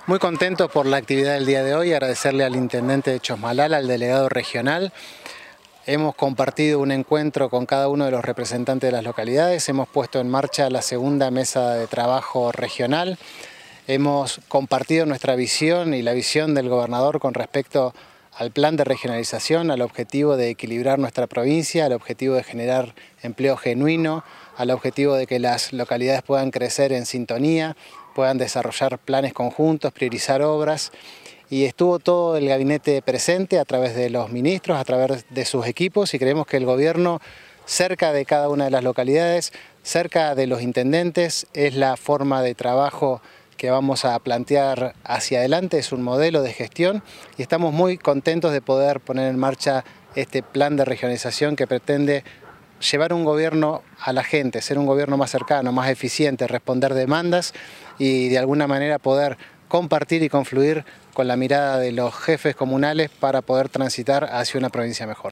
Muy contento por la actividad del día de hoy, agradecerle al intendente de Chosmalal, al delegado regional. Hemos compartido un encuentro con cada uno de los representantes de las localidades, hemos puesto en marcha la segunda mesa de trabajo regional, hemos compartido nuestra visión y la visión del gobernador con respecto al plan de regionalización, al objetivo de equilibrar nuestra provincia, al objetivo de generar empleo genuino, al objetivo de que las localidades puedan crecer en sintonía, puedan desarrollar planes conjuntos, priorizar obras. Y estuvo todo el gabinete presente a través de los ministros, a través de sus equipos, y creemos que el gobierno, cerca de cada una de las localidades, cerca de los intendentes, es la forma de trabajo que vamos a plantear hacia adelante, es un modelo de gestión y estamos muy contentos de poder poner en marcha este plan de regionalización que pretende llevar un gobierno a la gente, ser un gobierno más cercano, más eficiente, responder demandas y de alguna manera poder compartir y confluir con la mirada de los jefes comunales para poder transitar hacia una provincia mejor.